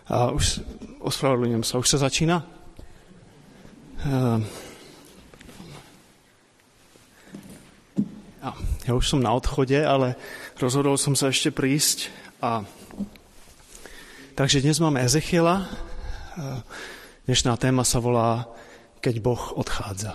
A ospravedlňujem sa, už sa začína? Ja už som na odchode, ale rozhodol som sa ešte prísť. Takže dnes máme Ezechiela. Dnešná téma sa volá Keď Boh odchádza.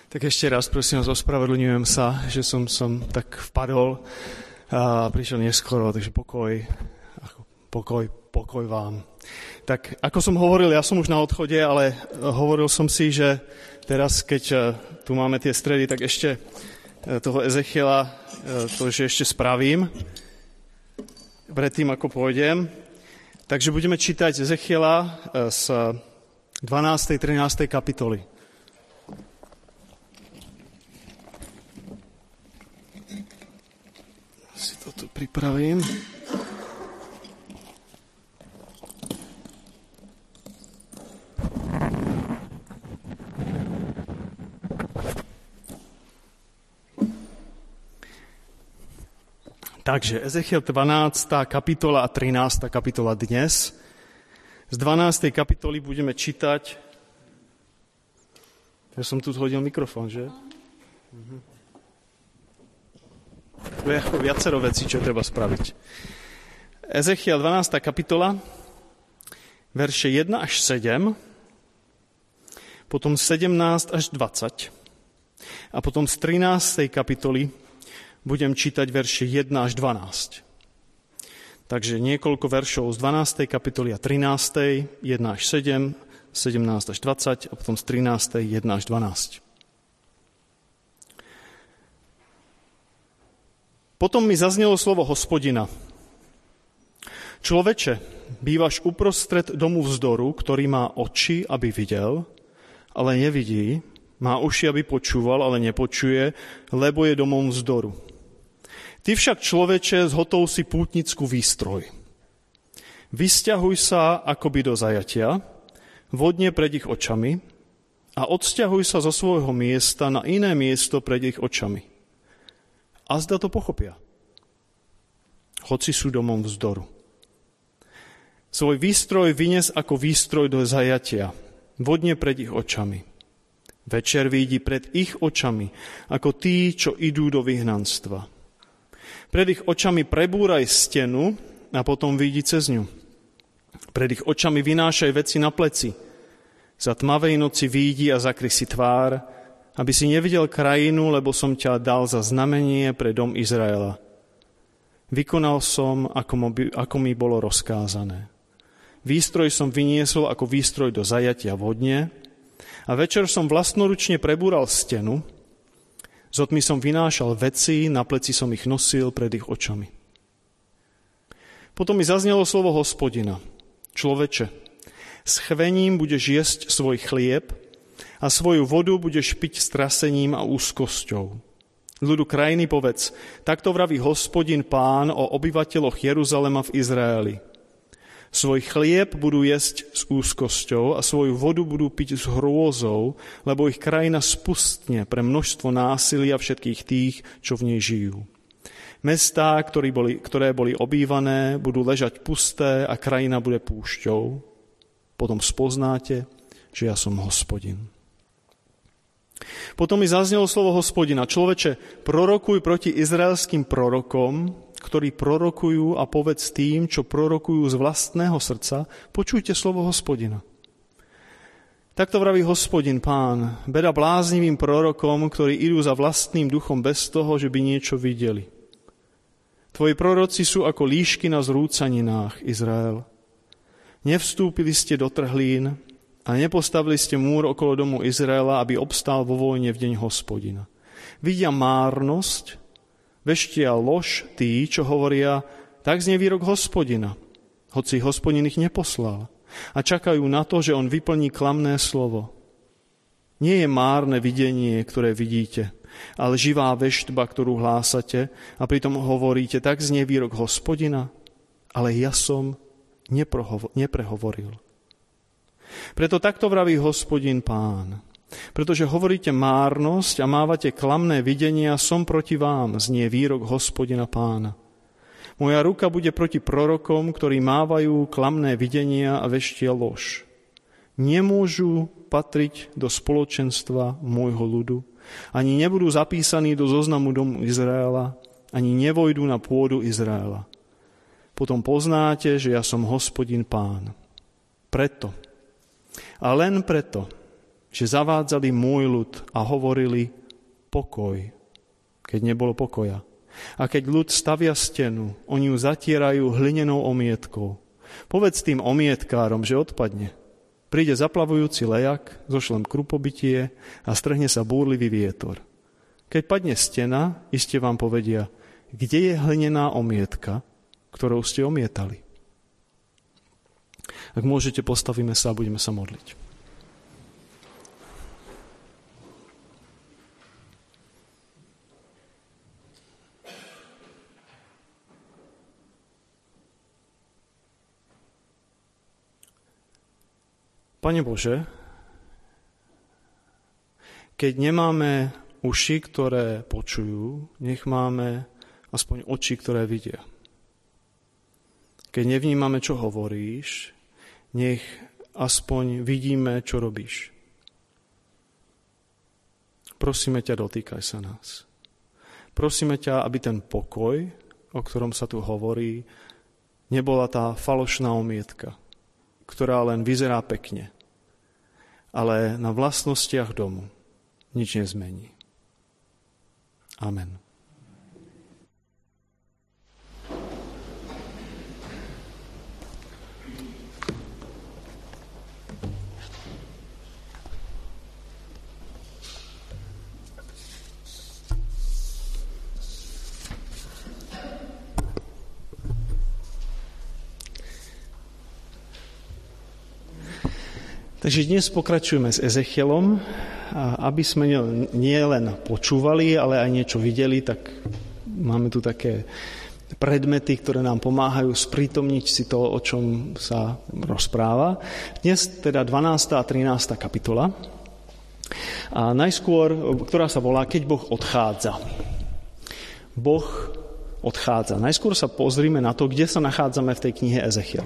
Tak ešte raz, prosím vás, ospravedlňujem sa, že som tak vpadol a prišiel neskoro, takže pokoj vám. Tak ako som hovoril, ja som už na odchode, ale hovoril som si, že teraz, keď tu máme tie stredy, tak ešte toho Ezechiela to ešte spravím, predtým ako pôjdem. Takže budeme čítať Ezechiela z 12. 13. kapitoly. Si to tu pripravím. Takže Ezechiel 12. kapitola a 13. kapitola dnes. Z 12. kapitoly budeme čítať... Ja som tu zhodil mikrofón, že? Tu je viacero vecí, čo treba spraviť. Ezechiel 12. kapitola, verše 1 až 7, potom 17 až 20 a potom z 13. kapitoly budem čítať verše 1 až 12. Takže niekoľko veršov z 12. kapitoly a 13. 1 až 7, 17 až 20 a potom z 13. 1 až 12. Potom mi zaznelo slovo Hospodina. Človeče, bývaš uprostred domu vzdoru, ktorý má oči, aby videl, ale nevidí, má uši, aby počúval, ale nepočuje, lebo je domom vzdoru. Ty však, človeče, zhotov si pútnickú výstroj. Vysťahuj sa akoby do zajatia, vodne pred ich očami a odsťahuj sa zo svojho miesta na iné miesto pred ich očami. A zda to pochopia, hoci sú domom vzdoru. Svoj výstroj vynes ako výstroj do zajatia, vodne pred ich očami. Večer vidí pred ich očami, ako tí, čo idú do vyhnanstva. Pred ich očami prebúraj stenu a potom vidí cez ňu. Pred ich očami vynášaj veci na pleci. Za tmavej noci vidí a zakry si tvár, aby si nevidel krajinu, lebo som ťa dal za znamenie pre dom Izraela. Vykonal som, ako mi bolo rozkázané. Výstroj som vyniesol ako výstroj do zajatia vodne a večer som vlastnoručne prebúral stenu, z otmy som vynášal veci, na pleci som ich nosil pred ich očami. Potom mi zaznelo slovo Hospodina. Človeče, s chvením budeš jesť svoj chlieb a svoju vodu budeš piť s trasením a úzkosťou. Ľudu krajiny povedz, takto vraví Hospodin Pán o obyvateľoch Jeruzalema v Izraeli. Svoj chlieb budú jesť s úzkosťou a svoju vodu budú piť s hrôzou, lebo ich krajina spustne pre množstvo násilia všetkých tých, čo v nej žijú. Mestá, ktoré boli obývané, budú ležať pusté a krajina bude púšťou. Potom spoznáte, že ja som Hospodin. Potom mi zaznelo slovo Hospodina. Človeče, prorokuj proti izraelským prorokom, ktorí prorokujú a povedz tým, čo prorokujú z vlastného srdca, počujte slovo Hospodina. Takto vraví Hospodin Pán, beda bláznivým prorokom, ktorí idú za vlastným duchom bez toho, že by niečo videli. Tvoji proroci sú ako líšky na zrúcaninách, Izrael. Nevstúpili ste do trhlín a nepostavili ste múr okolo domu Izraela, aby obstál vo vojne v deň Hospodina. Vidia márnosť, veštia lož tí, čo hovoria, tak znie výrok Hospodina, hoci Hospodin ich neposlal. A čakajú na to, že on vyplní klamné slovo. Nie je márne videnie, ktoré vidíte, ale živá veštba, ktorú hlásate a pritom hovoríte, tak znie výrok Hospodina, ale ja som neprehovoril. Preto takto vraví Hospodin Pán. Pretože hovoríte márnosť a mávate klamné videnia, som proti vám, znie výrok Hospodina Pána. Moja ruka bude proti prorokom, ktorí mávajú klamné videnia a veštia lož. Nemôžu patriť do spoločenstva môjho ľudu, ani nebudú zapísaní do zoznamu domu Izraela, ani nevojdú na pôdu Izraela. Potom poznáte, že ja som Hospodin Pán. Preto, a len preto, že zavádzali môj ľud a hovorili pokoj, keď nebolo pokoja. A keď ľud stavia stenu, oni ju zatierajú hlinenou omietkou. Povedz tým omietkárom, že odpadne. Príde zaplavujúci lejak, zošlem krupobytie a strhne sa búrlivý vietor. Keď padne stena, iste vám povedia, kde je hlinená omietka, ktorou ste omietali. Ak môžete, postavíme sa a budeme sa modliť. Pane Bože, keď nemáme uši, ktoré počujú, nech máme aspoň oči, ktoré vidia. Keď nevnímame, čo hovoríš, nech aspoň vidíme, čo robíš. Prosíme ťa, dotýkaj sa nás. Prosíme ťa, aby ten pokoj, o ktorom sa tu hovorí, nebola tá falošná omietka, ktorá len vyzerá pekne, ale na vlastnostiach domu nič nezmení. Amen. Takže dnes pokračujeme s Ezechielom a aby sme nie len počúvali, ale aj niečo videli, tak máme tu také predmety, ktoré nám pomáhajú sprítomniť si to, o čom sa rozpráva. Dnes teda 12. a 13. kapitola. A najskôr, ktorá sa volá Keď Boh odchádza. Boh odchádza. Najskôr sa pozrime na to, kde sa nachádzame v tej knihe Ezechiel.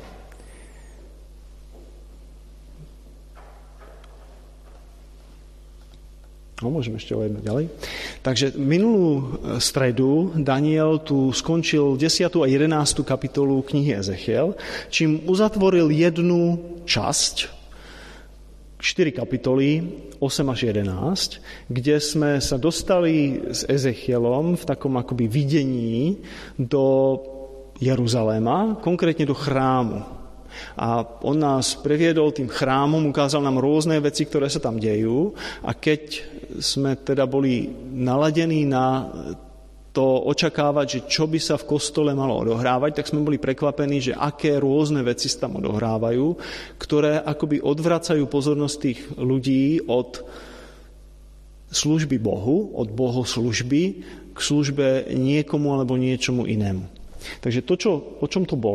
No, môžeme ešte o jedno ďalej. Takže minulú stredu Daniel tu skončil 10. a 11. kapitolu knihy Ezechiel, čím uzatvoril jednu časť, 4 kapitoly, 8 až 11, kde sme sa dostali s Ezechielom v takom akoby videní do Jeruzaléma, konkrétne do chrámu. A on nás previedol tým chrámom, ukázal nám rôzne veci, ktoré sa tam dejú a keď sme teda boli naladení na to očakávať, že čo by sa v kostole malo odohrávať, tak sme boli prekvapení, že aké rôzne veci sa tam odohrávajú, ktoré akoby odvracajú pozornosť tých ľudí od služby Bohu, od bohoslužby k službe niekomu alebo niečomu inému. Takže to, o čom to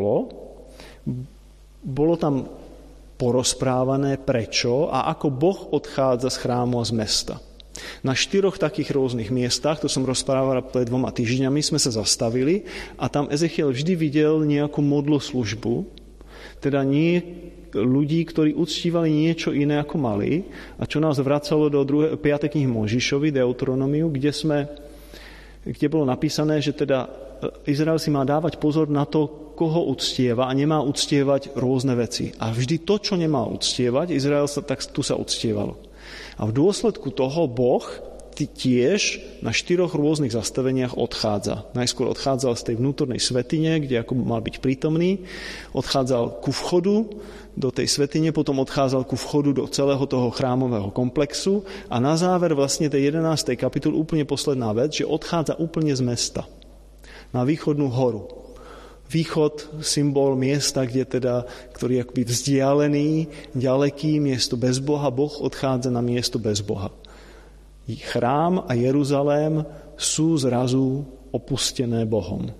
bolo tam porozprávané, prečo a ako Boh odchádza z chrámu a z mesta. Na 4 takých rôznych miestach, to som rozprával pred 2 týždňami, sme sa zastavili a tam Ezechiel vždy videl nejakú modloslužbu, teda nie ľudí, ktorí uctívali niečo iné ako mali a čo nás vracalo do 5. knihy Mojžišovi, Deuteronomiu, kde bolo napísané, že teda Izrael si má dávať pozor na to, koho uctieva a nemá uctievať rôzne veci. A vždy to, čo nemá uctievať, Izrael tak tu sa uctievalo. A v dôsledku toho Boh tiež na 4 rôznych zastaveniach odchádza. Najskôr odchádzal z tej vnútornej svätyne, kde ako mal byť prítomný, odchádzal ku vchodu do tej svätyne, potom odchádzal ku vchodu do celého toho chrámového komplexu a na záver vlastne tej 11. kapitol úplne posledná vec, že odchádza úplne z mesta na východnú horu. Východ, symbol miesta, ktorý je akoby vzdialený, ďaleký, miesto bez Boha, Boh odchádza na miesto bez Boha. Chrám a Jeruzalém sú zrazu opustené Bohom.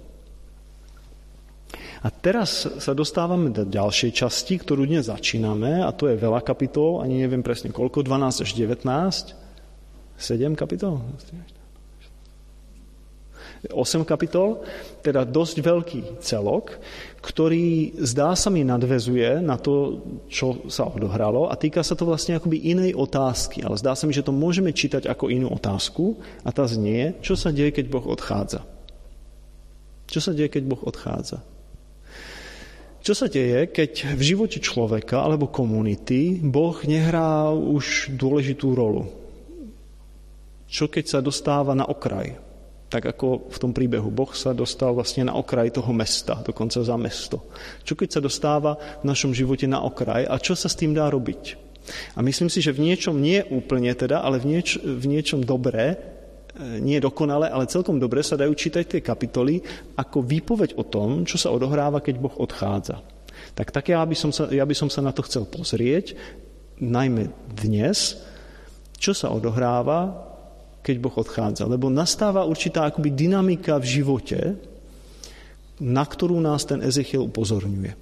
A teraz sa dostávame do ďalšej časti, ktorú dnes začíname, a to je veľa kapitol, ani neviem presne koľko, 12 až 19, 7 kapitol? 8 kapitol, teda dosť veľký celok, ktorý zdá sa mi nadväzuje na to, čo sa odohralo a týka sa to vlastne akoby inej otázky, ale zdá sa mi, že to môžeme čítať ako inú otázku a tá znie, čo sa deje, keď Boh odchádza. Čo sa deje, keď Boh odchádza? Čo sa deje, keď v živote človeka alebo komunity Boh nehrá už dôležitú rolu? Čo keď sa dostáva na okraj? Tak ako v tom príbehu. Boh sa dostal vlastne na okraj toho mesta, dokonca za mesto. Čo keď sa dostáva v našom živote na okraj a čo sa s tým dá robiť? A myslím si, že v niečom nie úplne teda, ale v niečom dobré, nie dokonale, ale celkom dobre sa dajú čítať tie kapitoly ako výpoveď o tom, čo sa odohráva, keď Boh odchádza. Tak ja by som sa na to chcel pozrieť, najmä dnes, čo sa odohráva, keď Boh odchádza. Lebo nastáva určitá akoby dynamika v živote, na ktorú nás ten Ezechiel upozorňuje.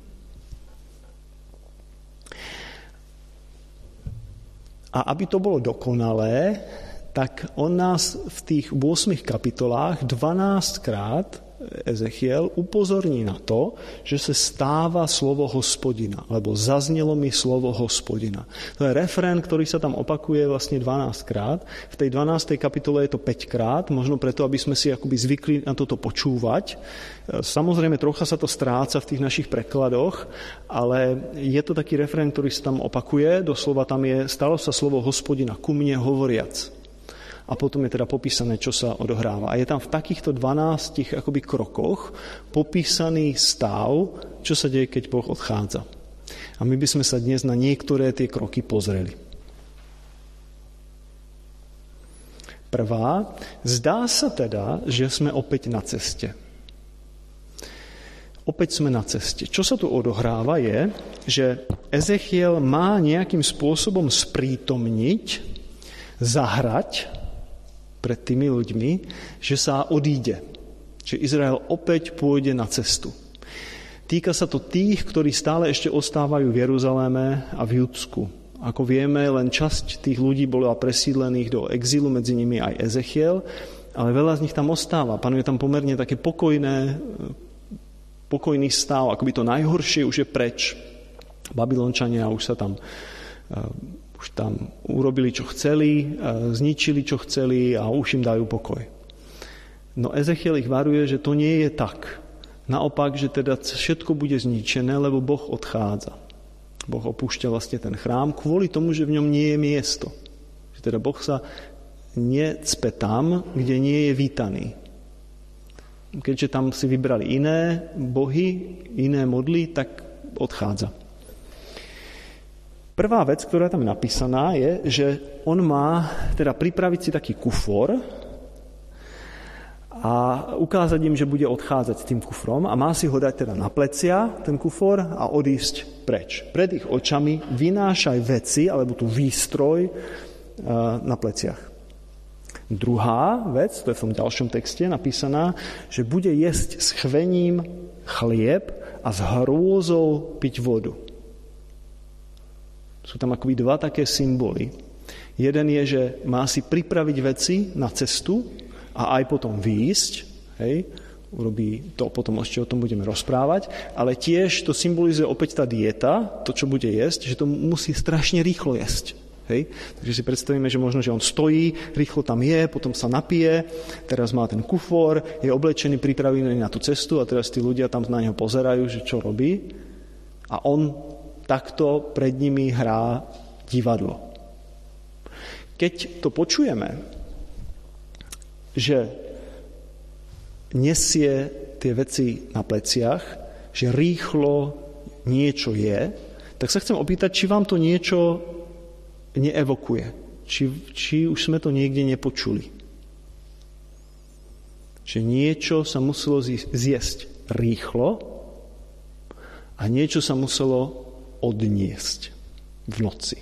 A aby to bolo dokonalé, tak on nás v tých 8 kapitolách 12 krát Ezechiel upozorní na to, že sa stáva slovo Hospodina, alebo zaznelo mi slovo Hospodina. To je refrén, ktorý sa tam opakuje vlastne 12 krát. V tej 12. kapitole je to 5 krát, možno preto, aby sme si akoby zvykli na toto počúvať. Samozrejme, trocha sa to stráca v tých našich prekladoch, ale je to taký refrén, ktorý sa tam opakuje. Doslova tam je, stalo sa slovo Hospodina ku mne hovoriac. A potom je teda popísané, čo sa odohráva. A je tam v takýchto 12 akoby krokoch popísaný stav, čo sa deje, keď Boh odchádza. A my by sme sa dnes na niektoré tie kroky pozreli. Prvá, zdá sa teda, že sme opäť na ceste. Opäť sme na ceste. Čo sa tu odohráva je, že Ezechiel má nejakým spôsobom sprítomniť, zahrať pred tými ľuďmi, že sa odíde. Že Izrael opäť pôjde na cestu. Týka sa to tých, ktorí stále ešte ostávajú v Jeruzaléme a v Judsku. Ako vieme, len časť tých ľudí bola presídlených do exílu, medzi nimi aj Ezechiel, ale veľa z nich tam ostáva. Panuje tam pomerne také pokojný stav, akoby to najhoršie už je preč. Babylončania už tam urobili, čo chceli, zničili, čo chceli a už im dajú pokoj. No Ezechiel ich varuje, že to nie je tak. Naopak, že teda všetko bude zničené, lebo Boh odchádza. Boh opúšťa vlastne ten chrám kvôli tomu, že v ňom nie je miesto. Že teda Boh sa necpe tam, kde nie je vítaný. Keďže tam si vybrali iné bohy, iné modly, tak odchádza. Prvá vec, ktorá tam je napísaná, je, že on má teda pripraviť si taký kufor a ukázať im, že bude odchádzať s tým kufrom a má si ho dať teda na plecia, ten kufor, a odísť preč. Pred ich očami vynášaj veci, alebo tú výstroj na pleciach. Druhá vec, to je v tom ďalšom texte napísaná, že bude jesť s chvením chlieb a s hrôzou piť vodu. Sú tam akoby dva také symboly. Jeden je, že má si pripraviť veci na cestu a aj potom výjsť. Hej, urobí to, potom ešte o tom budeme rozprávať. Ale tiež to symbolizuje opäť tá dieta, to, čo bude jesť, že to musí strašne rýchlo jesť. Hej? Takže si predstavíme, že možno, že on stojí, rýchlo tam je, potom sa napije, teraz má ten kufor, je oblečený, pripravený na tú cestu a teraz tí ľudia tam na neho pozerajú, že čo robí. A on takto pred nimi hrá divadlo. Keď to počujeme, že nesie tie veci na pleciach, že rýchlo niečo je, tak sa chcem opýtať, či vám to niečo neevokuje. Či už sme to niekde nepočuli. Že niečo sa muselo zjesť rýchlo a niečo sa muselo odniesť v noci.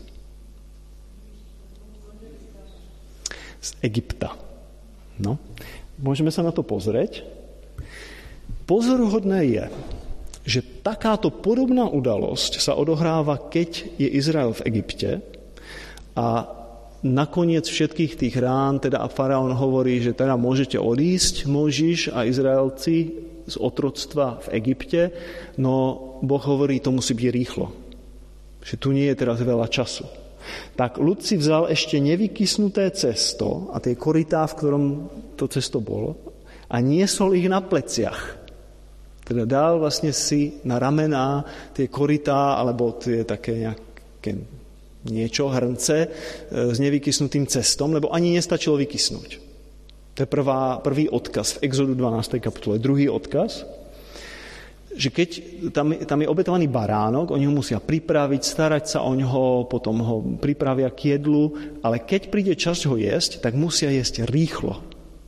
Z Egypta. No, môžeme sa na to pozrieť. Pozoruhodné je, že takáto podobná udalosť sa odohráva, keď je Izrael v Egypte a nakoniec všetkých tých rán, teda faraón hovorí, že teda môžete odísť, Mojžiš a Izraelci z otroctva v Egypte, no Boh hovorí, to musí byť rýchlo. Že tu nie je teraz veľa času. Tak ľud si vzal ešte nevykysnuté cesto a tie korytá, v ktorom to cesto bolo, a niesol ich na pleciach. Teda dal vlastne si na ramená tie korytá alebo tie také nejaké niečo, hrnce s nevykysnutým cestom, lebo ani nestačilo vykysnúť. To je prvý odkaz v Exodu 12. kapitole. Druhý odkaz, že keď tam je obetovaný baránok, oni ho musia pripraviť, starať sa o ňoho, potom ho pripravia k jedlu, ale keď príde čas ho jesť, tak musia jesť rýchlo.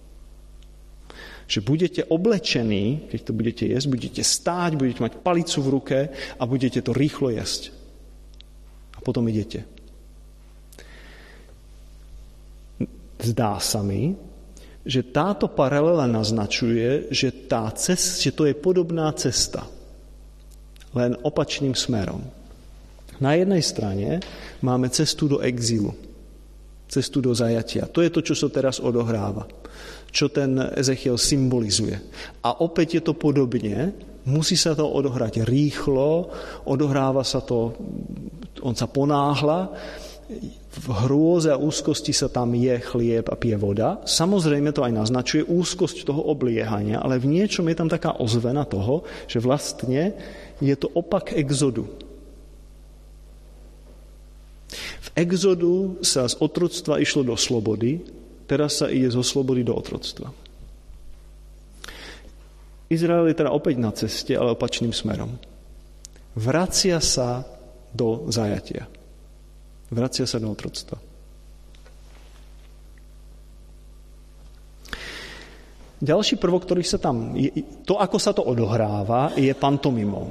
Že budete oblečení, keď to budete jesť, budete stáť, budete mať palicu v ruke a budete to rýchlo jesť. A potom idete. Zdá sa mi, že táto paralela naznačuje, že že to je podobná cesta, len opačným smerom. Na jednej strane máme cestu do exílu, cestu do zajatia. To je to, čo sa teraz odohráva, čo ten Ezechiel symbolizuje. A opäť je to podobne, musí sa to odohrať rýchlo, odohráva sa to, on sa ponáhla, v hrôze a úzkosti sa tam je chlieb a pije voda. Samozrejme to aj naznačuje úzkosť toho obliehania, ale v niečom je tam taká ozvena toho, že vlastne je to opak exodu. V exodu sa z otroctva išlo do slobody, teraz sa ide zo slobody do otroctva. Izrael je teda opäť na ceste, ale opačným smerom. Vracia sa do zajatia. Vracia sa do otroctva. Ďalší prvok, ktorý sa tam... To, ako sa to odohráva, je pantomimou.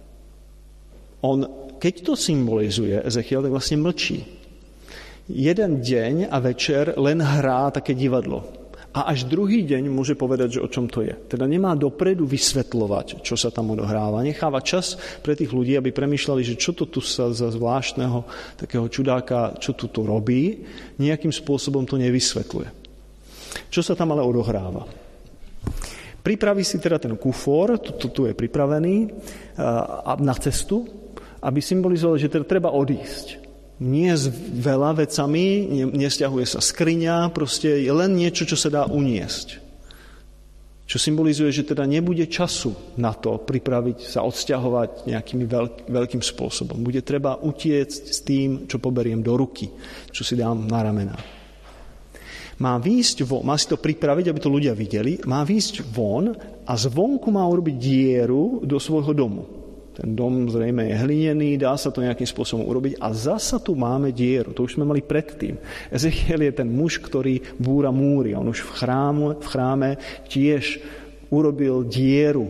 Keď to symbolizuje Ezechiel, tak vlastne mlčí. Jeden deň a večer len hrá také divadlo. A až druhý deň môže povedať, že o čom to je. Teda nemá dopredu vysvetľovať, čo sa tam odohráva. Necháva čas pre tých ľudí, aby premýšľali, že čo to tu sa za zvláštneho takého čudáka, čo tu to robí, nejakým spôsobom to nevysvetľuje. Čo sa tam ale odohráva? Pripraví si teda ten kufor, tu je pripravený na cestu, aby symbolizoval, že teda treba odísť. Nie s veľa vecami, nesťahuje sa skriňa, proste je len niečo, čo sa dá uniesť. Čo symbolizuje, že teda nebude času na to pripraviť sa, odsťahovať nejakým veľkým spôsobom. Bude treba utiecť s tým, čo poberiem do ruky, čo si dám na ramená. Má si to pripraviť, aby to ľudia videli, má výjsť von a zvonku má urobiť dieru do svojho domu. Ten dom zrejme je hlinený, dá sa to nejakým spôsobom urobiť a zasa tu máme dieru. To už sme mali predtým. Ezechiel je ten muž, ktorý búra múry. On už v chráme tiež urobil dieru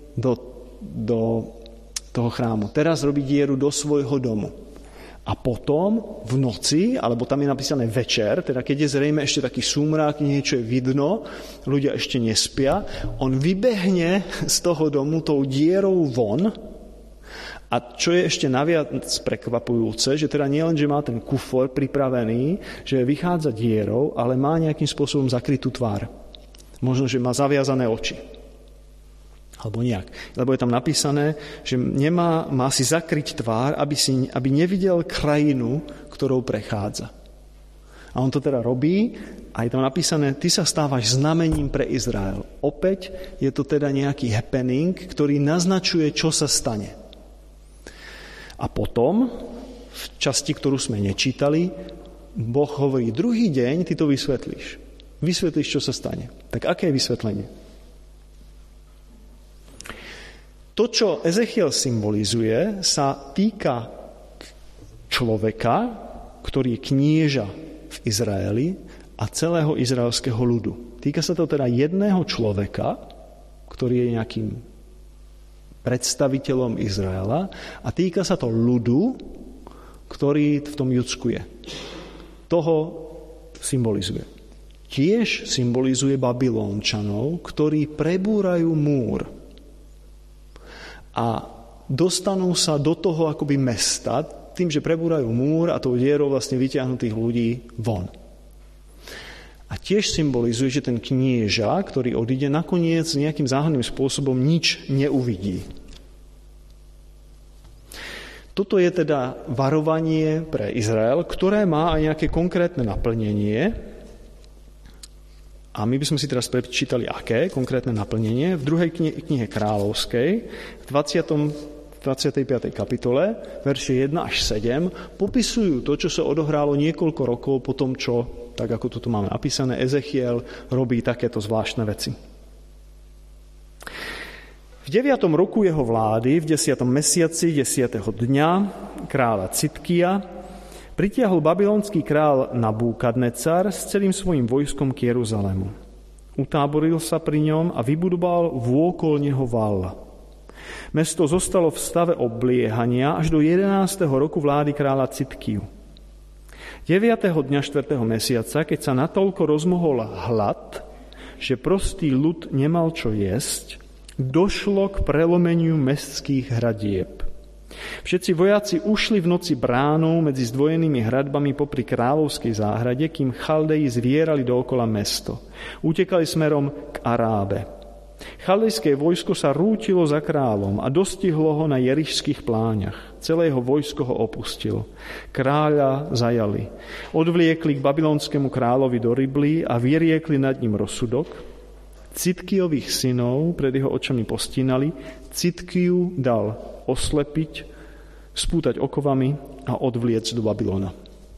do toho chrámu. Teraz robí dieru do svojho domu. A potom v noci, alebo tam je napísané večer, teda keď je zrejme ešte taký súmrak, niečo je vidno, ľudia ešte nespia, on vybehne z toho domu tou dierou von. A čo je ešte naviac prekvapujúce, že teda nie len, že má ten kufor pripravený, že vychádza dierou, ale má nejakým spôsobom zakrytú tvár. Možno, že má zaviazané oči. Alebo nejak. Lebo je tam napísané, že má si zakryť tvár, aby nevidel krajinu, ktorou prechádza. A on to teda robí a je tam napísané, ty sa stávaš znamením pre Izrael. Opäť je to teda nejaký happening, ktorý naznačuje, čo sa stane. A potom, v časti, ktorú sme nečítali, Boh hovorí, druhý deň ty to vysvetlíš. Vysvetlíš, čo sa stane. Tak aké je vysvetlenie? To, čo Ezechiel symbolizuje, sa týka človeka, ktorý je knieža v Izraeli a celého izraelského ľudu. Týka sa to teda jedného človeka, ktorý je nejakým predstaviteľom Izraela a týka sa to ľudu, ktorý v tom Judsku je. Toho symbolizuje. Tiež symbolizuje Babylončanov, ktorí prebúrajú múr a dostanú sa do toho akoby mesta tým, že prebúrajú múr a tou dierou vlastne vyťahnutých ľudí von. A tiež symbolizuje, že ten knieža, ktorý odíde, nakoniec nejakým záhadným spôsobom nič neuvidí. Toto je teda varovanie pre Izrael, ktoré má aj nejaké konkrétne naplnenie. A my by sme si teraz prečítali aké konkrétne naplnenie. V druhej knihe Kráľovskej, v 25. kapitole, verše 1 až 7, popisujú to, čo sa odohrálo niekoľko rokov po tom, čo, tak ako tu máme napísané, Ezechiel robí takéto zvláštne veci. V 9. roku jeho vlády, v 10. mesiaci 10. dňa kráľa Citkia pritiahol babylonský král Nabúkadnecar s celým svojím vojskom k Jeruzalému. Utáboril sa pri ňom a vybudoval vôkol neho val. Mesto zostalo v stave obliehania až do 11. roku vlády kráľa Citkiu. 9. dňa 4. mesiaca, keď sa natoľko rozmohol hlad, že prostý ľud nemal čo jesť, došlo k prelomeniu mestských hradieb. Všetci vojaci ušli v noci bránou medzi zdvojenými hradbami popri kráľovskej záhrade, kým Chaldeji zvierali dookola mesto. Utekali smerom k Arábe. Chaldejské vojsko sa rútilo za kráľom a dostihlo ho na Jerišských pláňach. Celé jeho vojsko ho opustilo. Kráľa zajali. Odvliekli k babylonskému kráľovi do Ribly a vyriekli nad ním rozsudok. Citkiových synov pred jeho očami postínali. Citkiu dal oslepiť, spútať okovami a odvliec do Babylona.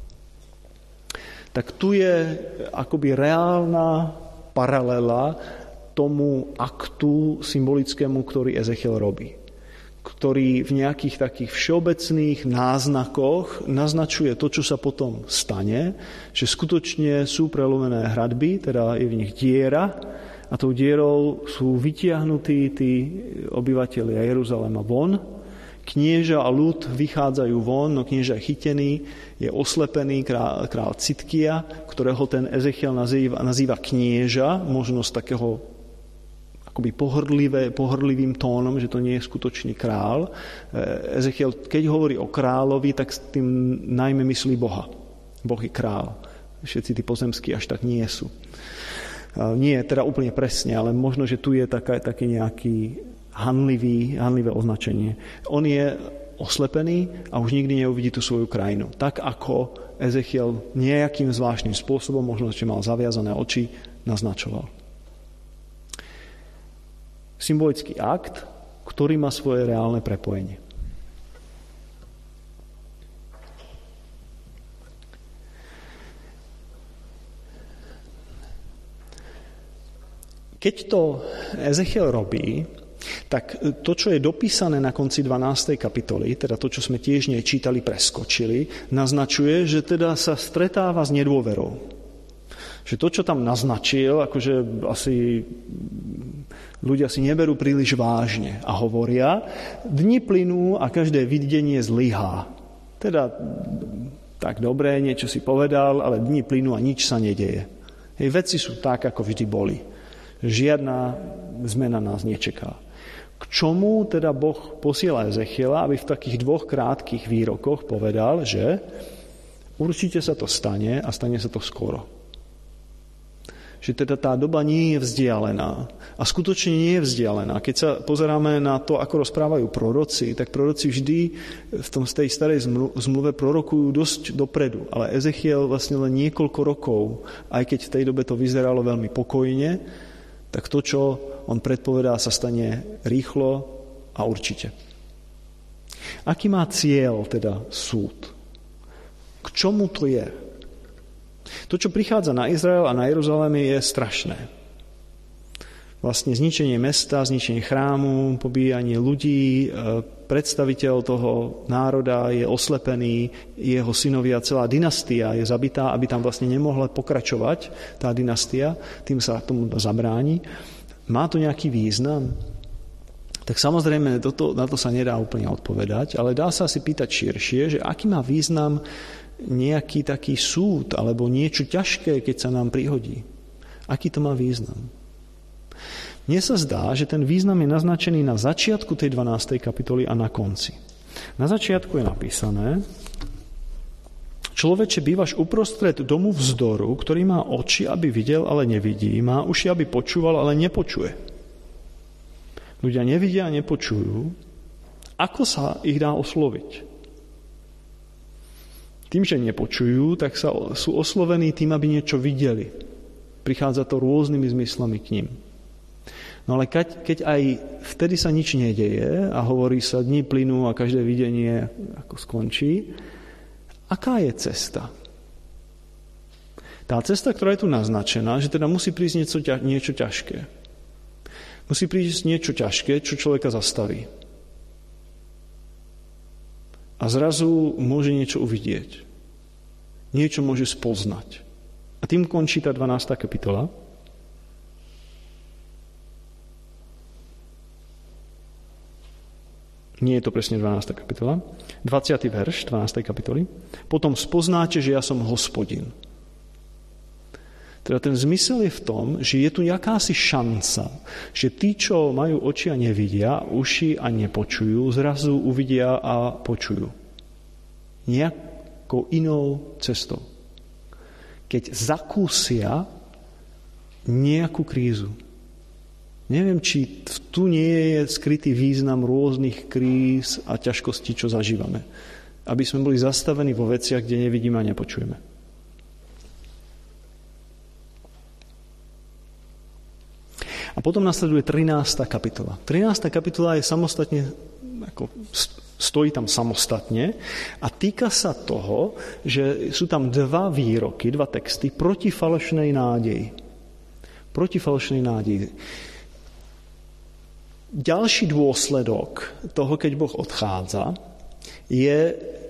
Tak tu je akoby reálna paralela tomu aktu symbolickému, ktorý Ezechiel robí. Ktorý v nejakých takých všeobecných náznakoch naznačuje to, čo sa potom stane, že skutočne sú prelomené hradby, teda je v nich diera, a tou dierou sú vytiahnutí tí obyvatelia Jeruzalema von. Knieža a ľud vychádzajú von, no knieža je chytený, je oslepený král Citkia, ktorého ten Ezechiel nazýva knieža, možno z takého akoby pohrdlivým tónom, že to nie je skutočný král. Ezechiel, keď hovorí o kráľovi, tak s tým najmä myslí Boha. Boh je král. Všetci tí pozemskí až tak nie sú. Nie teda úplne presne, ale možno, že tu je taký nejaký hanlivé označenie. On je oslepený a už nikdy neuvidí tú svoju krajinu. Tak ako Ezechiel nejakým zvláštnym spôsobom, možno, že mal zaviazané oči, naznačoval. Symbolický akt, ktorý má svoje reálne prepojenie. Keď to Ezechiel robí, tak to, čo je dopísané na konci 12. kapitoly, teda to, čo sme tiež nečítali, preskočili, naznačuje, že teda sa stretáva s nedôverou. Že to, čo tam naznačil, akože asi ľudia si neberú príliš vážne a hovoria, dni plynú a každé videnie zlyhá. Teda tak dobre, niečo si povedal, ale dni plynú a nič sa nedeje. Veci sú tak, ako vždy boli. Žiadna zmena nás nečeká. K čomu teda Boh posiela Ezechiela, aby v takých 2 krátkych výrokoch povedal, že určite sa to stane a stane sa to skoro. Že teda tá doba nie je vzdialená. A skutočne nie je vzdialená. Keď sa pozeráme na to, ako rozprávajú proroci, tak proroci vždy z tej starej zmluve prorokujú dosť dopredu. Ale Ezechiel vlastne len niekoľko rokov, aj keď v tej dobe to vyzeralo veľmi pokojne, tak to, čo on predpovedá, sa stane rýchlo a určite. Aký má cieľ teda súd? K čomu to je? To, čo prichádza na Izrael a na Jeruzalém, je strašné. Vlastne zničenie mesta, zničenie chrámu, pobíjanie ľudí, predstaviteľ toho národa je oslepený, jeho synovia, celá dynastia je zabitá, aby tam vlastne nemohla pokračovať tá dynastia, tým sa tomu zabráni. Má to nejaký význam? Tak samozrejme, na to sa nedá úplne odpovedať, ale dá sa asi pýtať širšie, že aký má význam nejaký taký súd alebo niečo ťažké, keď sa nám prihodí. Aký to má význam? Mne sa zdá, že ten význam je naznačený na začiatku tej 12. kapitoly a na konci. Na začiatku je napísané: Človeče, bývaš uprostred domu vzdoru, ktorý má oči, aby videl, ale nevidí, má uši, aby počúval, ale nepočuje. Ľudia nevidia a nepočujú. Ako sa ich dá osloviť? Tým, že nepočujú, tak sú oslovení tým, aby niečo videli. prichádza to rôznymi zmyslami k ním. No ale keď aj vtedy sa nič nedeje a hovorí sa, dni plynú a každé videnie ako skončí, aká je cesta? Tá cesta, ktorá je tu naznačená, že teda musí prísť niečo ťažké. Musí prísť niečo ťažké, čo človeka zastaví. A zrazu môže niečo uvidieť. Niečo môže spoznať. A tým končí tá 12. kapitola. Nie je to presne 12. kapitola. 20. verš 12. kapitoly. Potom spoznáte, že ja som Hospodin. Teda ten zmysel je v tom, že je tu jakási šanca, že tí, čo majú oči a nevidia, uši a nepočujú, zrazu uvidia a počujú. Nejakou inou cestou. Keď zakúsia nejakú krízu. Neviem, či tu nie je skrytý význam rôznych kríz a ťažkostí, čo zažívame. Aby sme boli zastavení vo veciach, kde nevidíme a nepočujeme. A potom nasleduje 13. kapitola. 13. kapitola je samostatne, stojí tam samostatne a týka sa toho, že sú tam dva výroky, dva texty proti falošnej nádeji. Proti falošnej nádeji. Ďalší dôsledok toho, keď Boh odchádza, je,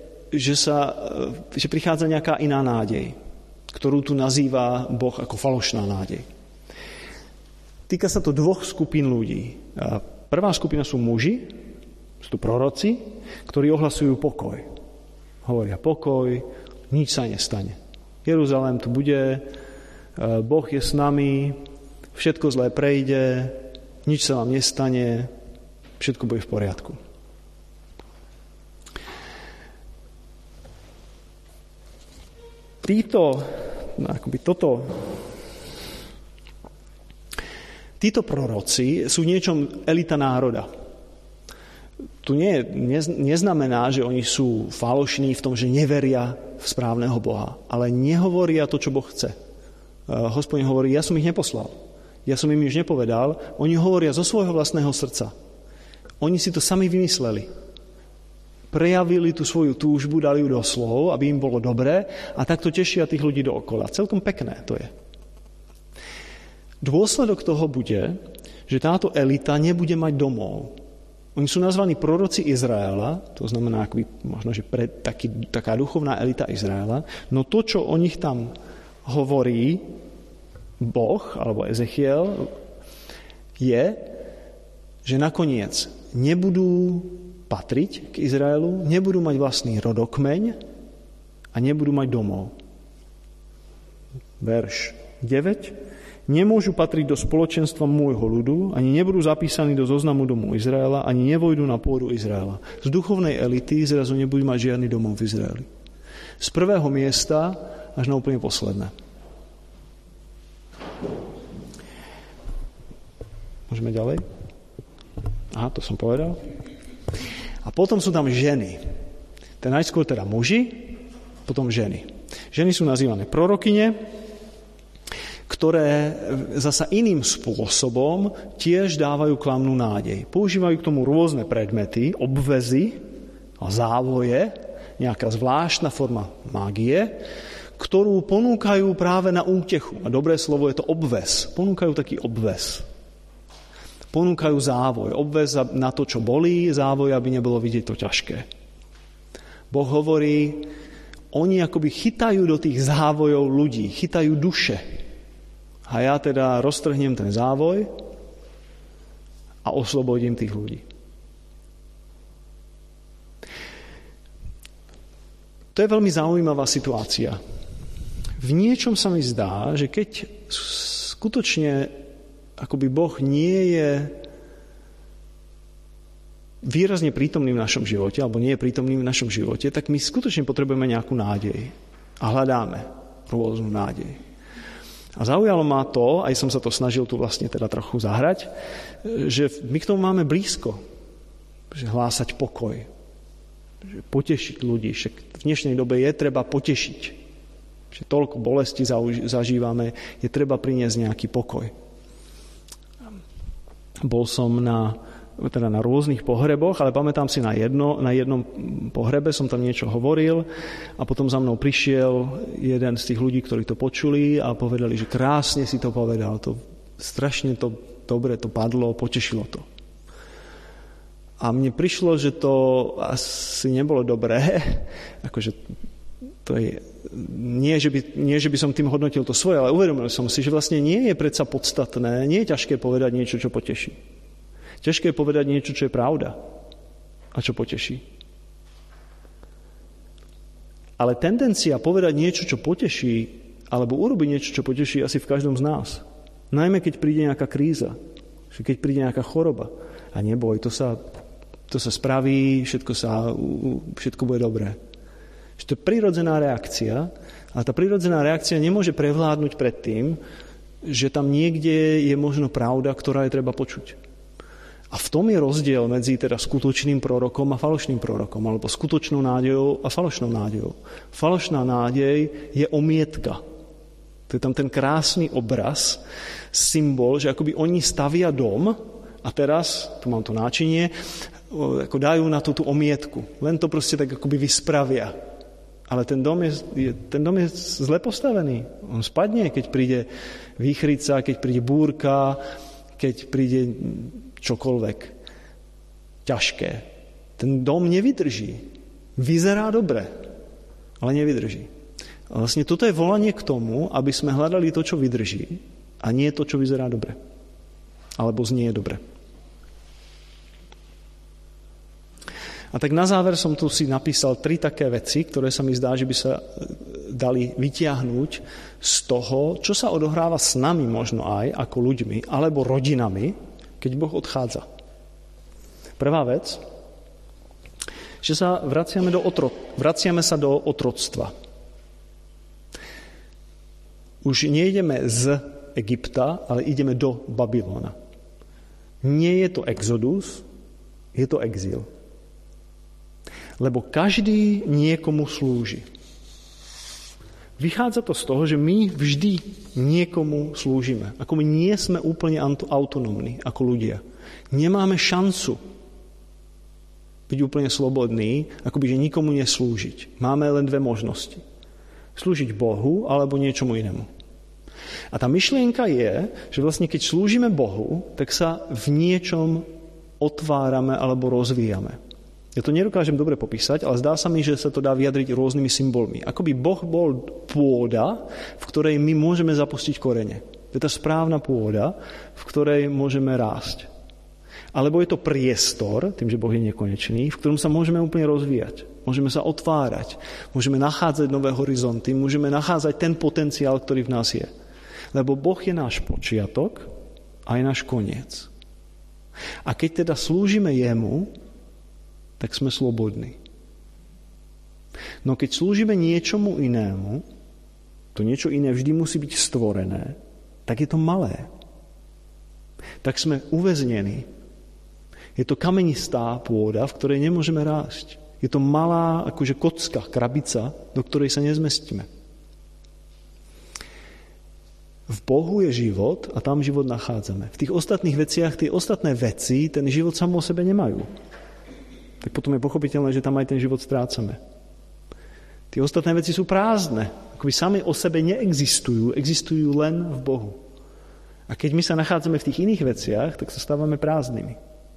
že prichádza nejaká iná nádej, ktorú tu nazýva Boh ako falošná nádej. Týka sa to dvoch skupín ľudí. Prvá skupina sú muži, sú tu proroci, ktorí ohlasujú pokoj. Hovoria pokoj, nič sa nestane. Jeruzalém tu bude, Boh je s nami, všetko zlé prejde, nič sa vám nestane, všetko bude v poriadku. Títo proroci sú v niečom elita národa. Tu neznamená, že oni sú falošní v tom, že neveria v správneho Boha, ale nehovoria to, čo Boh chce. Hospodin hovorí, ja som ich neposlal, ja som im už nepovedal, oni hovoria zo svojho vlastného srdca. Oni si to sami vymysleli. Prejavili tú svoju túžbu, dali ju do slov, aby im bolo dobré a takto tešia tých ľudí dookola. Celkom pekné to je. Dôsledok toho bude, že táto elita nebude mať domov. Oni sú nazvaní proroci Izraela, to znamená akoby, možno, že taká duchovná elita Izraela, no to, čo o nich tam hovorí Boh, alebo Ezechiel, je, že nakoniec nebudú patriť k Izraelu, nebudú mať vlastný rodokmeň a nebudú mať domov. Verš 9. Nemôžu patriť do spoločenstva môjho ľudu, ani nebudú zapísaní do zoznamu domu Izraela, ani nevojdu na pôdu Izraela. Z duchovnej elity zrazu nebudú mať žiadny domov v Izraeli. Z prvého miesta až na úplne posledné. Môžeme ďalej? Aha, to som povedal. A potom sú tam ženy. Najskôr teda muži, potom ženy. Ženy sú nazývané prorokyne, ktoré zasa iným spôsobom tiež dávajú klamnú nádej. Používajú k tomu rôzne predmety, obvezy a závoje, nejaká zvláštna forma mágie, ktorú ponúkajú práve na útechu. A dobré slovo je to obvez. Ponúkajú taký obvez. Ponúkajú závoj. Obvez na to, čo bolí, závoj, aby nebolo vidieť to ťažké. Boh hovorí, oni akoby chytajú do tých závojov ľudí, chytajú duše. A ja teda roztrhnem ten závoj a oslobodím tých ľudí. To je veľmi zaujímavá situácia. V niečom sa mi zdá, že keď skutočne akoby Boh nie je výrazne prítomný v našom živote, alebo nie je prítomný v našom živote, tak my skutočne potrebujeme nejakú nádej. A hľadáme rôznu nádej. A zaujalo ma to, aj som sa to snažil tu vlastne teda trochu zahrať, že my k tomu máme blízko. Že hlásať pokoj. Že potešiť ľudí. Však v dnešnej dobe je treba potešiť. že toľko bolesti zažívame, je treba priniesť nejaký pokoj. Bol som na rôznych pohreboch, ale pamätám si na jednom pohrebe som tam niečo hovoril a potom za mnou prišiel jeden z tých ľudí, ktorí to počuli a povedali, že krásne si to povedal, strašne to dobre to padlo, potešilo to. A mne prišlo, že to asi nebolo dobré, akože to je, nie, že by som tým hodnotil to svoje, ale uvedomil som si, že vlastne nie je predsa podstatné, nie je ťažké povedať niečo, čo poteší. Ťažké je povedať niečo, čo je pravda a čo poteší. Ale tendencia povedať niečo, čo poteší, alebo urobiť niečo, čo poteší asi v každom z nás. Najmä, keď príde nejaká kríza, keď príde nejaká choroba. A neboj, to sa spraví, všetko bude dobré. Že to je prirodzená reakcia, ale tá prirodzená reakcia nemôže prevládnuť pred tým, že tam niekde je možno pravda, ktorá je treba počuť. A v tom je rozdiel medzi teda skutočným prorokom a falošným prorokom, alebo skutočnou nádejou a falošnou nádejou. Falošná nádej je omietka. To je tam ten krásny obraz, symbol, že akoby oni stavia dom a teraz, tu mám to náčinie, ako dajú na tú omietku. Len to proste tak akoby vyspravia. Ale ten dom je zle postavený. On spadne, keď príde výchrica, keď príde búrka, keď príde čokoľvek ťažké. Ten dom nevydrží. Vyzerá dobre, ale nevydrží. A vlastne toto je volanie k tomu, aby sme hľadali to, čo vydrží a nie to, čo vyzerá dobre. Alebo znie dobre. A tak na záver som tu si napísal 3 také veci, ktoré sa mi zdá, že by sa dali vytiahnuť z toho, čo sa odohráva s nami možno aj ako ľuďmi, alebo rodinami, keď Boh odchádza. Prvá vec, že sa vraciame sa do otroctva. Už nejdeme z Egypta, ale ideme do Babylona. Nie je to exodus, je to exil. Lebo každý niekomu slúži. Vychádza to z toho, že my vždy niekomu slúžime. Ako my nie sme úplne autonómni ako ľudia. Nemáme šancu byť úplne slobodní, akoby že nikomu neslúžiť. Máme len 2 možnosti. Slúžiť Bohu alebo niečomu inému. A tá myšlienka je, že vlastne keď slúžime Bohu, tak sa v niečom otvárame alebo rozvíjame. Ja to nedokážem dobre popísať, ale zdá sa mi, že sa to dá vyjadriť rôznymi symbolmi. Akoby Boh bol pôda, v ktorej my môžeme zapustiť korene. To je tá správna pôda, v ktorej môžeme rásť. Alebo je to priestor, tým, že Boh je nekonečný, v ktorom sa môžeme úplne rozvíjať. Môžeme sa otvárať, môžeme nachádzať nové horizonty, môžeme nachádzať ten potenciál, ktorý v nás je. Lebo Boh je náš počiatok a je náš koniec. A keď teda slúžime jemu, tak sme slobodní. No keď slúžime niečomu inému, to niečo iné vždy musí byť stvorené, tak je to malé. Tak sme uväznení. Je to kamenistá pôda, v ktorej nemôžeme rásť. Je to malá akože kocka, krabica, do ktorej sa nezmestíme. V Bohu je život a tam život nachádzame. V tých ostatných veciach, tie ostatné veci, ten život samo o sebe nemajú. Tak potom je pochopiteľné, že tam aj ten život strácame. Tie ostatné veci sú prázdne. Akoby sami o sebe neexistujú, existujú len v Bohu. A keď my sa nachádzame v tých iných veciach, tak sa stávame prázdnymi.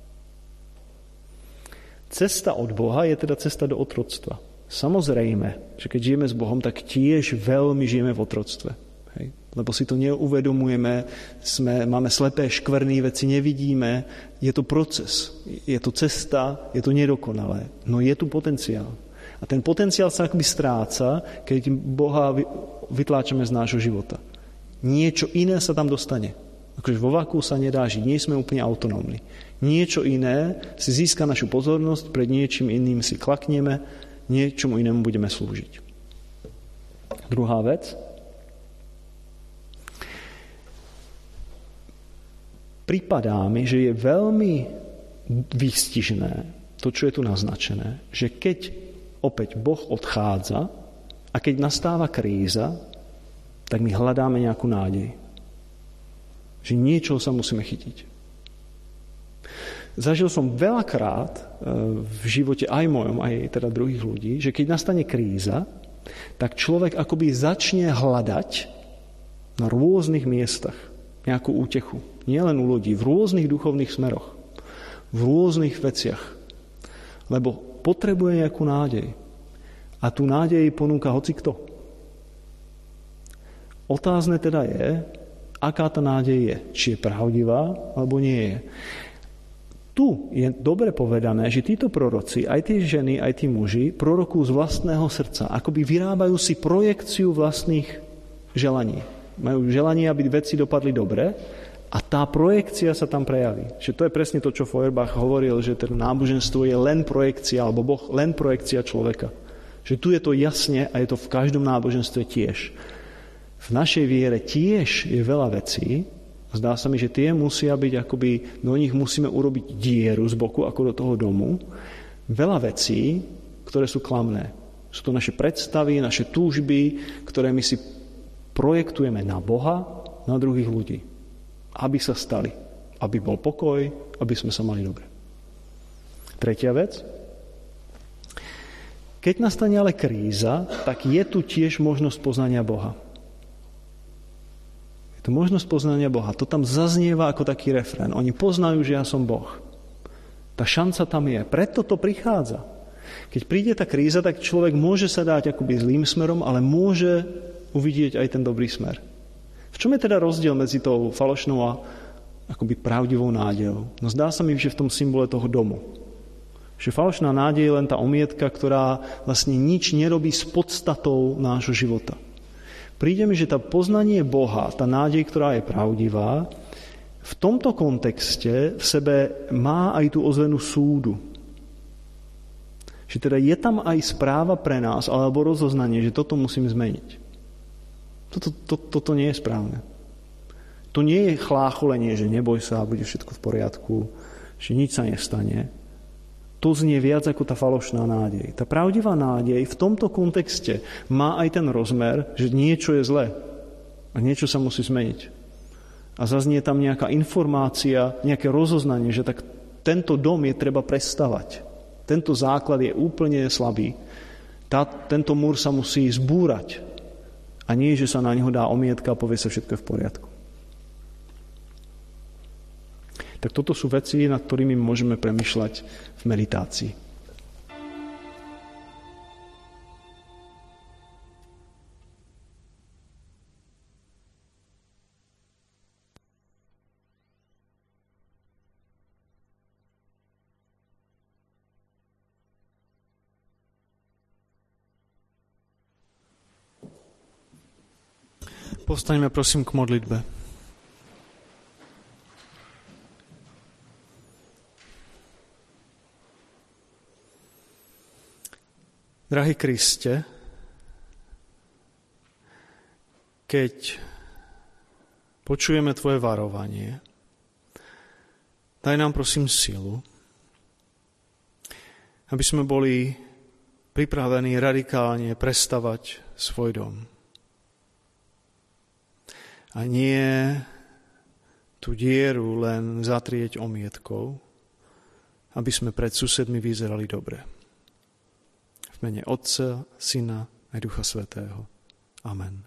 Cesta od Boha je teda cesta do otroctva. Samozrejme, že keď žijeme s Bohom, tak tiež veľmi žijeme v otroctve. Hej? Lebo si to neuvedomujeme, máme slepé škvrny, veci nevidíme. Je to proces, je to cesta, je to nedokonalé. No je tu potenciál. A ten potenciál sa akoby stráca, keď Boha vytláčame z nášho života. Niečo iné sa tam dostane. Akože vo váku sa nedá žiť, nie sme úplne autonómni. Niečo iné si získa našu pozornosť, pred niečím iným si klakneme, niečomu inému budeme slúžiť. Druhá vec. Pripadá mi, že je veľmi výstižné to, čo je tu naznačené, že keď opäť Boh odchádza A keď nastáva kríza, tak my hľadáme nejakú nádej. Že niečoho sa musíme chytiť. Zažil som veľakrát v živote aj mojom, aj teda druhých ľudí, že keď nastane kríza, tak človek akoby začne hľadať na rôznych miestach nejakú útechu. Nie len u ľudí, v rôznych duchovných smeroch, v rôznych veciach. Lebo potrebuje nejakú nádej. A tú nádej ponúka hocikto. Otázne teda je, aká tá nádej je. Či je pravdivá, alebo nie je. Tu je dobre povedané, že títo proroci, aj tí ženy, aj tí muži, prorokujú z vlastného srdca. Akoby vyrábajú si projekciu vlastných želaní. Majú želanie, aby veci dopadli dobre a tá projekcia sa tam prejaví. Že to je presne to, čo Feuerbach hovoril, že to náboženstvo je len projekcia, alebo Boh len projekcia človeka. Že tu je to jasne a je to v každom náboženstve tiež. V našej viere tiež je veľa vecí. Zdá sa mi, že tie musia byť akoby, do nich musíme urobiť dieru z boku, ako do toho domu. Veľa vecí, ktoré sú klamné. Sú to naše predstavy, naše túžby, ktoré my si projektujeme na Boha, na druhých ľudí. Aby sa stali. Aby bol pokoj, aby sme sa mali dobre. Tretia vec. Keď nastane ale kríza, tak je tu tiež možnosť poznania Boha. To možnosť poznania Boha. To tam zaznieva ako taký refrén. Oni poznajú, že ja som Boh. Tá šanca tam je. Preto to prichádza. Keď príde tá kríza, tak človek môže sa dať akoby zlým smerom, ale môže uvidieť aj ten dobrý smer. V čom je teda rozdiel medzi tou falošnou a akoby pravdivou nádejou? No zdá sa mi, že v tom symbole toho domu. Že falošná nádej je len tá omietka, ktorá vlastne nič nerobí s podstatou nášho života. Príde mi, že tá poznanie Boha, tá nádej, ktorá je pravdivá, v tomto kontexte v sebe má aj tú ozvenu súdu. Že teda je tam aj správa pre nás, alebo rozoznanie, že toto musím zmeniť. Toto nie je správne. To nie je chlácholenie, že neboj sa, bude všetko v poriadku, že nič sa nestane. To znie viac ako tá falošná nádej. Tá pravdivá nádej v tomto kontexte má aj ten rozmer, že niečo je zlé a niečo sa musí zmeniť. A zaznie tam nejaká informácia, nejaké rozoznanie, že tak tento dom je treba prestavať. Tento základ je úplne slabý. Tento múr sa musí zbúrať. A nie, že sa na neho dá omietka a povie sa všetko v poriadku. Tak toto sú veci, nad ktorými môžeme premýšľať v meditácii. Postaňme prosím k modlitbe. Drahý Kriste, keď počujeme Tvoje varovanie, daj nám prosím silu, aby sme boli pripravení radikálne prestavať svoj dom. A nie tú dieru len zatrieť omietkou, aby sme pred susedmi vyzerali dobre. V mene Otca, Syna a Ducha Svätého. Amen.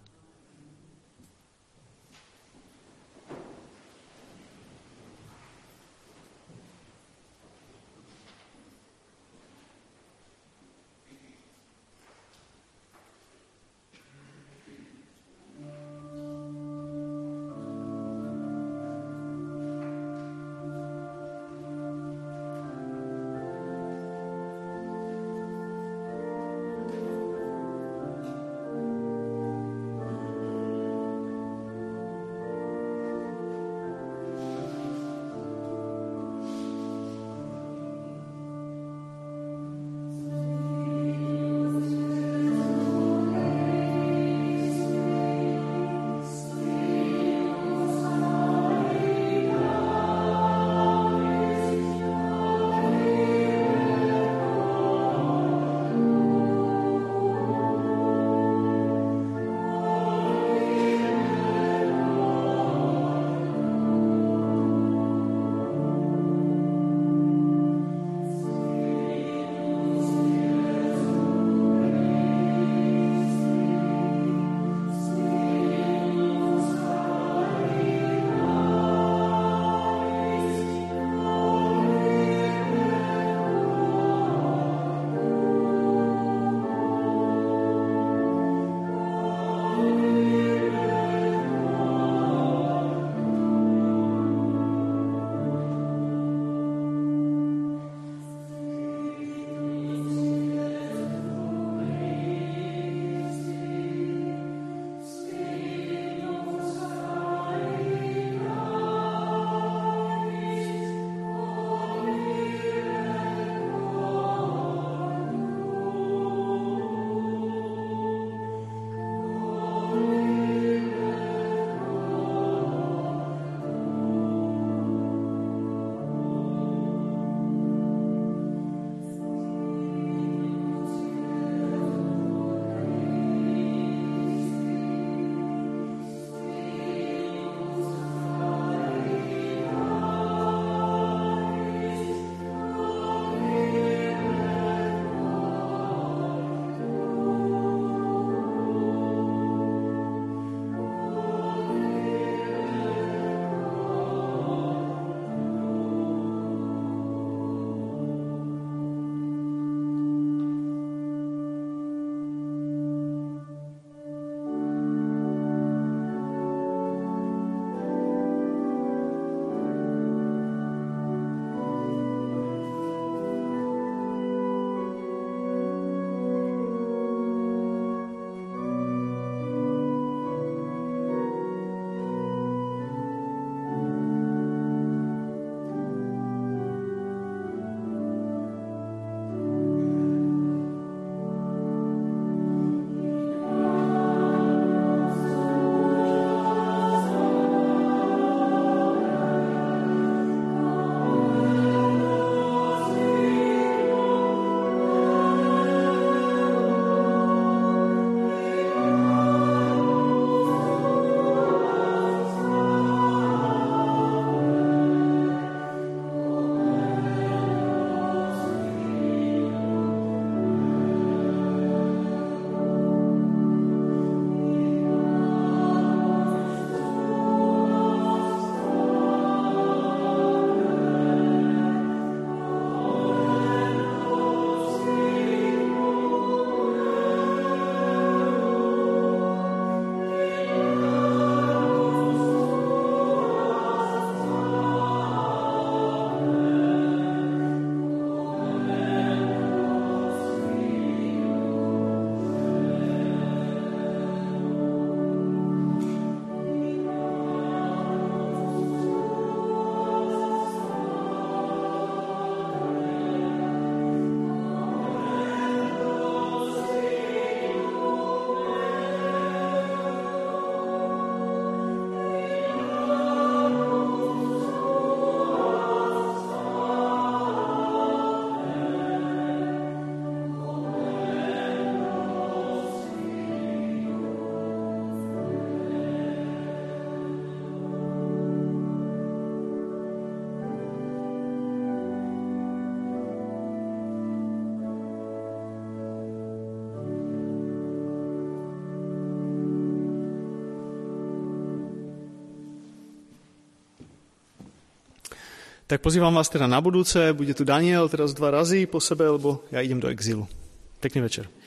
Tak pozývam vás teda na budúce, bude tu Daniel teraz 2 razy po sebe, lebo ja idem do exílu. Pekný večer.